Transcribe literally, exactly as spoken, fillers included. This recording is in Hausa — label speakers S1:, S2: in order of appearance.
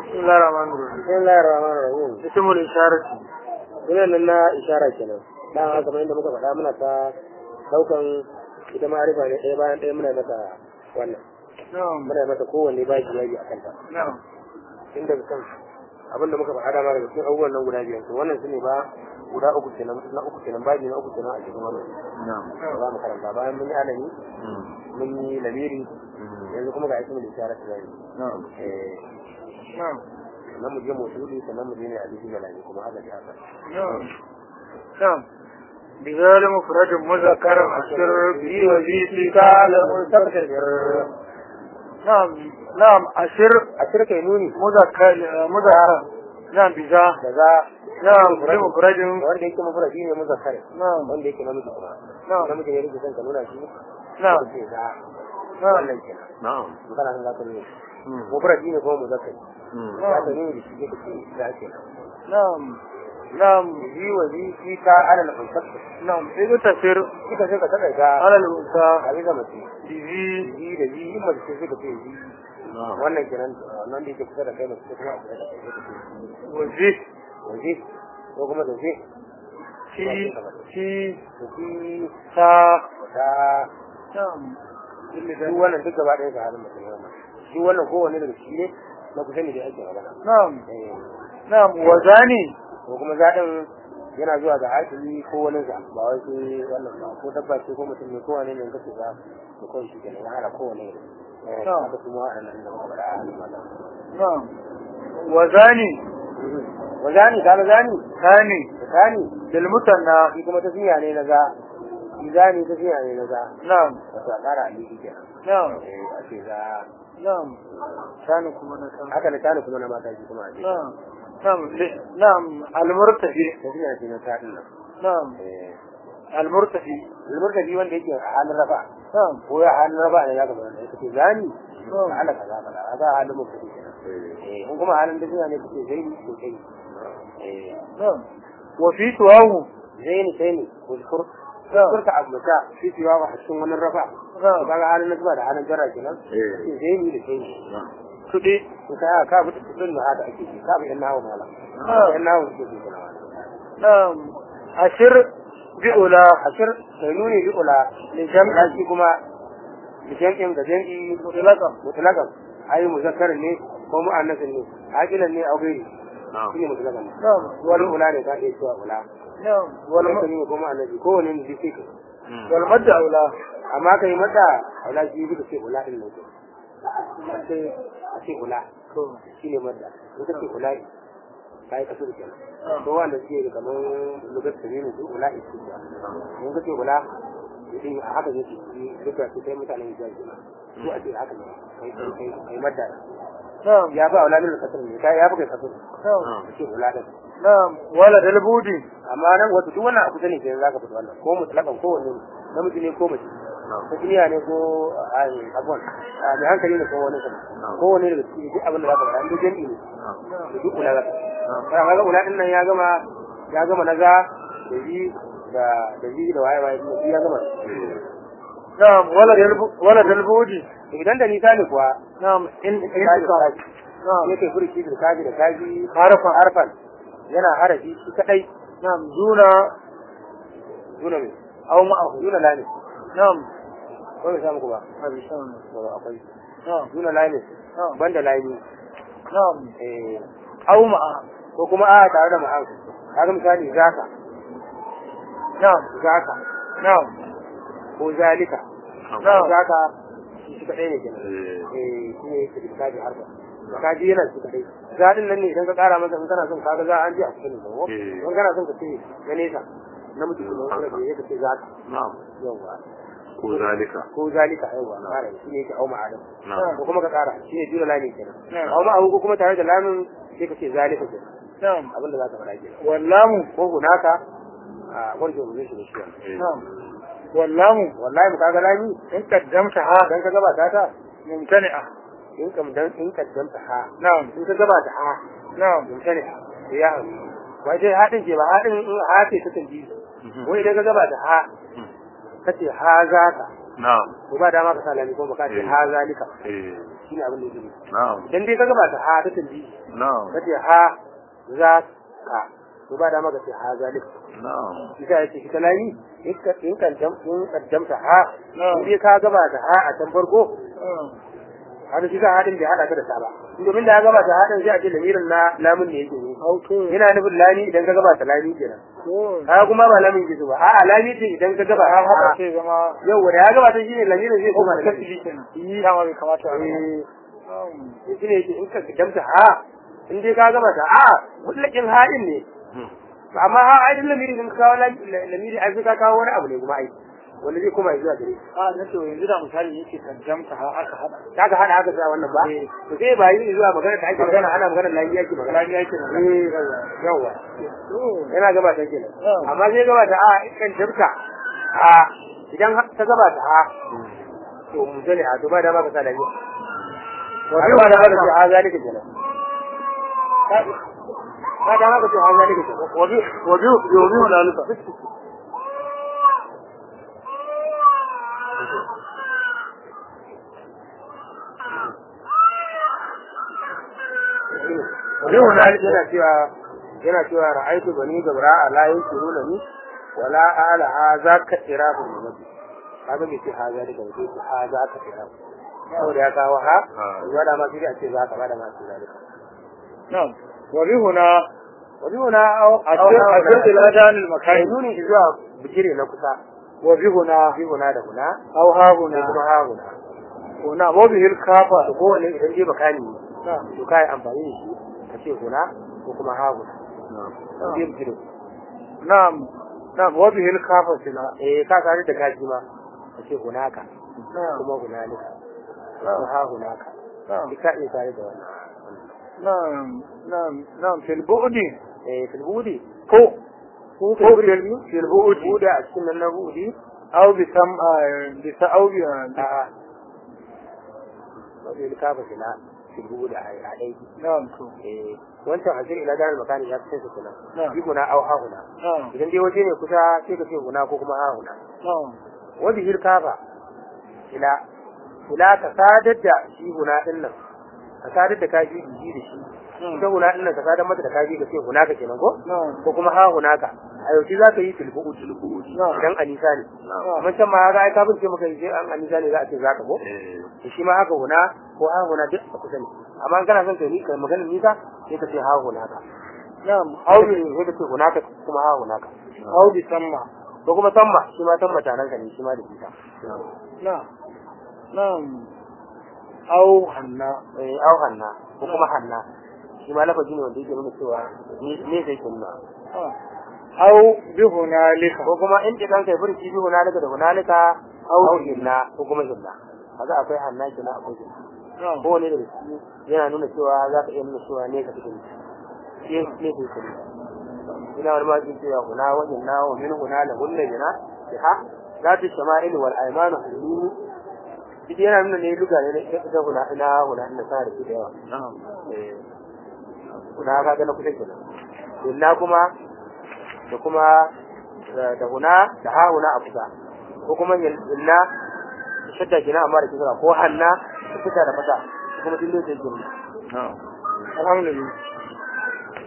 S1: بسم الله الرحمن الرحيم.
S2: بسم الله الرحمن الرحيم.
S1: اسم الإشارة.
S2: Sunan nan na ishara kenan. Dan haka kamar yadda muka faɗa muna ta daukan ita ma'arifa ne ɗaya bayan ɗaya muna mata wannan.
S1: نعم.
S2: Muna mata kowanne ba shi yayi akan ta.
S1: نعم.
S2: Inda kan abin da muka faɗa da daga cikin abubuwan nan guda biyar to wannan su ne ba guda uku kenan na uku kenan baji na uku kenan a cikin wannan.
S3: na'am
S2: Za mu karanta bayan mun yi alami mun yi lamiri yanzu kuma ga ismul ishara ta zai.
S3: na'am
S2: Eh
S1: نعم.
S2: sannan mu je motuli sannan mu je ne a cikin galani kuma haka da haka.
S1: نعم. نعم. بذال مفرد مذكر أشر به وذي قال مستقر. نعم. نعم. أشر
S2: A shirka nuni
S1: مذكر مذكر. نعم بذا.
S2: da za
S1: نعم لمفرد.
S2: wanda yake mafurashi ne muzakkar
S1: نعم.
S2: wanda yake namiji kuma
S1: نعم.
S2: namiji ne yake son ka nuna shi
S1: نعم.
S2: ce za
S1: نعم.
S2: wannan kenan
S3: na'am
S2: magana nan za ka nuna mafurashi ne kuma muzakkar za ka nuna da shi yake ce za kenan
S1: نعم. نعم.
S2: yi wa zi shi ka ana na kuntakta
S1: نعم. إذا تسير
S2: kika sai ka saka ka
S1: على الأنثى
S2: a bisa mace
S1: بذي.
S2: zi da zi in mace sai ka ce zi
S3: na'am
S2: wannan kenan nan da yake kusa da kai mace kuma a kusa da kai sai ka ce
S1: وذي.
S2: waje ko kuma da zi
S1: في. في.
S2: da zi
S1: تا.
S2: da
S1: نعم.
S2: duk wannan duk gaba ɗaya ga halin mutum wannan shi wannan kowanne daga shi ne na kusa ne da ake magana
S1: نعم.
S2: eh
S1: نعم. وزاني.
S2: ko kuma zaɗin yana zuwa ga hakimi ko wani za ba wai sai wannan ba ko dabba ce ko mutum ne kowane ne kace za ko kawai shi kenan ya hada kowane ne eh haka kuma wa'annan da muka faɗa a halin magana
S1: نعم. وزاني.
S2: wazani kaga zani
S1: ثاني.
S2: zani
S1: للمثنى.
S2: shi kuma tafiya ne na za shi zani tafiya ne na za
S1: نعم.
S2: wato a ƙara aliki kenan
S1: نعم.
S2: eh a ce za
S1: نعم. ثاني كما نسمع.
S2: haka da tani kuma na mata shi kuma a ce
S1: نعم. نعم. ل- نعم. المرتفي.
S2: tafiya ce na ta nan
S1: نعم.
S2: eh
S1: المرتفي.
S2: almurtaji wanda yake a halin rafa
S1: نعم.
S2: ko ya halin rafa ne zaka bada kace zani
S1: نعم.
S2: ala kaza kaza kaza halin murtaji kenan eh in kuma halin da ne kace zaini ko kai eh
S1: نعم. وفي تواه.
S2: zaini sai ne ko kur
S1: نعم.
S2: kurka abmuta shi tiwa ba cikin wannan rafa
S1: نعم.
S2: kaga halin nasba da halin jarra kenan
S3: eh
S2: kace zaini da sai
S3: na'am
S1: تدي.
S2: ko ka ka bi tudun da hada ake ka bi yan nawo mala
S1: نعم.
S2: yan nawo suke ji kana
S1: نعم. أشر بأولى.
S2: ashir sai nuni bi ula
S1: لجمع.
S2: shi kuma bijam'in da jam'i
S1: مطلقا.
S2: mutlakan ai muzakkar ne ko mu'annas ne aqilan ne au gairi
S3: na'am
S2: shine mutlakan
S1: نعم.
S2: wani ula ne ka iya cewa ula
S1: نعم.
S2: wani
S1: والم-
S2: ne ko mu'annas ko wani ne sai ka
S1: والمد أولى.
S2: amma kai mata ula shi duka ce ula din ne sai a ce ula shine madda in ka ce ula kai ka su kenan to wanda suke da kaman lugar tabirin su ula isu in ka ce ula idan a haka yake duka su kai mutanen hijaz su a ce haka ne kai kai kai madda
S1: نعم.
S2: ya ba auladin da kasar ne kai ya buga kasar
S1: نعم.
S2: ce auladin
S1: نعم. ولد البودي.
S2: amma nan wato duk wannan abu ne kenan zaka fita wannan ko mutlakan ko wanne namiji ne ko mace ko duniya ne ko abun a mai hankali ne ko wani kuma ko wani daga cikin duk abin da zaka faɗa duk jami'i ne duk kula zaka kana kaga auladin nan ya gama ya gama naga da yi da da yi da waye waye duk ya gama
S1: نعم. ولد الب... ولد البودي.
S2: idan da nisa ne kuwa
S1: نعم. إن
S2: in
S1: انتصار. نعم.
S2: yake furuci da kaji da kaji
S1: حرفا.
S2: harfan yana harafi shi kadai
S1: نعم. دون
S2: duna mai
S1: أو معه.
S2: duna lani
S1: نعم.
S2: ko bai samu ku ba
S1: هذا شان.
S2: to akwai
S1: نعم.
S2: duna lani
S1: نعم.
S2: banda lani
S1: نعم.
S2: eh
S1: أو معه.
S2: ko kuma a tare da ma'an kaga misali zaka
S1: نعم.
S2: zaka
S1: نعم.
S2: ko zalika
S1: نعم.
S2: zaka shi kadai ne kenan
S3: eh
S2: eh shi ne yake da kaji harfa kaji yana shi kadai zadin nan ne idan ka kara masa in kana son kaga za an ji a cikin ko
S3: Eh.
S2: in kana son ka ce na nesa namiji ko wanda da yake ce zaka
S3: na'am
S2: yawa
S3: ko zalika
S2: ko zalika yawa kara shi ne yake au ma'adam
S3: na'am
S2: ko kuma ka kara shi ne jura lami kenan
S1: نعم.
S2: au ma'ahu ko kuma tare da lamin sai ka ce zalika kenan
S1: نعم.
S2: abin da za ka faɗa kenan
S1: واللام.
S2: ko hunaka a wanda mu zai shi shi
S3: eh
S1: نعم. واللام.
S2: wallahi mu kaga lami
S1: إن قدمتها
S2: dan ka gabata ta
S1: ممتنئة.
S2: in kam dan in kaddamta ha
S1: نعم.
S2: in ka gabata ha
S1: نعم.
S2: mutane ya wai dai hadin ke ba hadin in ha ce ta tanji wai idan ka gabata ha kace ha za ka
S3: na'am
S2: ko ba dama ka salami ko ba ka ce ha zalika
S3: eh
S2: shine abin da yake
S3: na'am
S2: idan dai ka gabata ha ta tambayi
S3: na'am
S2: kace ha za ka to ba da maka ce ha zalik
S3: na'am
S2: kika yace kika layi in ka in kan dam in kaddamta ha in dai ka gabata ha a can farko har shi ka hadin da hada ka da ta ba domin da ya gabata hadin sai a ce lamirin na lamun ne yake ne yana nufin lami idan ka gabata lami kenan ha kuma ba lamin gizo ba a'a lami ce idan ka gaba ha haka ce zama yau wanda ya gabata shine lamirin zai koma da kasbi kenan yi dama bai kamata a yi shine yake in ka kaddamta ha in dai ka gabata a mullakin hadin ne amma ha ai din lamiri din kawo lamiri ai ka kawo wani abu ne kuma ai wanda zai koma zuwa gare a na to yanzu da misali yake kaddamta ha aka hada kaga hada aka sa wannan ba to sai ba yi zuwa magana da ake magana ana magana lafiya yake magana lafiya yake eh yawa yana gaba ta kenan amma sai gaba ta a kan dabta a idan ta gaba ta a to mun zane a to ba da maka sa lafiya wato ba da maka ce a zalika kenan ba da maka ce a zalika kenan wabi wabi wabi wala alfa Yau na yana cewa yana cewa ra'aytu bani gabra ala yusiruna ni wala ala hadha ka irabu nabi kaga me ce haza da kai ce haza ka irabu saboda ya kawo ha ya da ma sai a ce za ka bada ma sai zalika na'am wa bihuna wa bihuna asir ila danil makan nuni zuwa bigire na kusa wa bihuna bihuna da kuna aw ha huna kuma ha huna kuna wa bihil kafa ko ne idan je bakani to kai amfani da shi kace huna ko kuma ha huna na'am bigire na'am na'am wa bihil kafa sila eh ka kare da kaji ma kace hunaka kuma hunalika ha hunaka dika ne kare da wannan na'am na'am na'am fil bu'di eh fil bu'di ko ko fil bu'di da cikin nan na bu'di aw bi sam bi sa'awi a bil kafa sila fil bu'di ai dai na'am to eh wancan hazir ila dar makani ya kace kula bi guna aw ha huna idan dai waje ne kusa sai ka ce guna ko kuma ha huna wa bi hil kafa ila ila ka sadar da shi guna din nan ka sadar da kaji ji da shi ita guna din nan ka sadar mata da kaji ka ce guna ka kenan ko ko kuma ha huna ka a yau za ka yi tilbu tilbu dan anisa ne mun san ma ga ai ka bin ce maka sai an anisa ne za a ce za ka ko shi ma haka guna ko ha huna duk ka kusa ne amma kana son kai ni kai magana ni ka sai ka ce ha hunaka na'am auri sai ka ce hunaka kuma ha hunaka auri samma ko kuma samma shi ma samma tanan ka ne shi ma da kita na'am na'am au hanna eh au hanna ko kuma hanna shi ma lafazi ne wanda yake nuna cewa ni ne sai kunna au bi hunalika ko kuma in idan kai furci bi hunalika da hunalika au hinna ko kuma hinna kaga akwai hanna kina akwai hinna ko ne da shi yana nuna cewa za ka iya nuna cewa ne ka cikin shi ne ke kuma ina wani ma jin cewa huna wajen na wa min huna la hunna jina ha za ta shama'il wal aymanu halini shi yana nuna ne luga ne da ta huna ina huna ina sa da shi da yawa eh huna ka ga na kusa kenan illa kuma da kuma da huna da ha huna a kusa ko kuma illa shadda kina amma da kisa ko hanna fita da fata kuma dille da jini alhamdulillah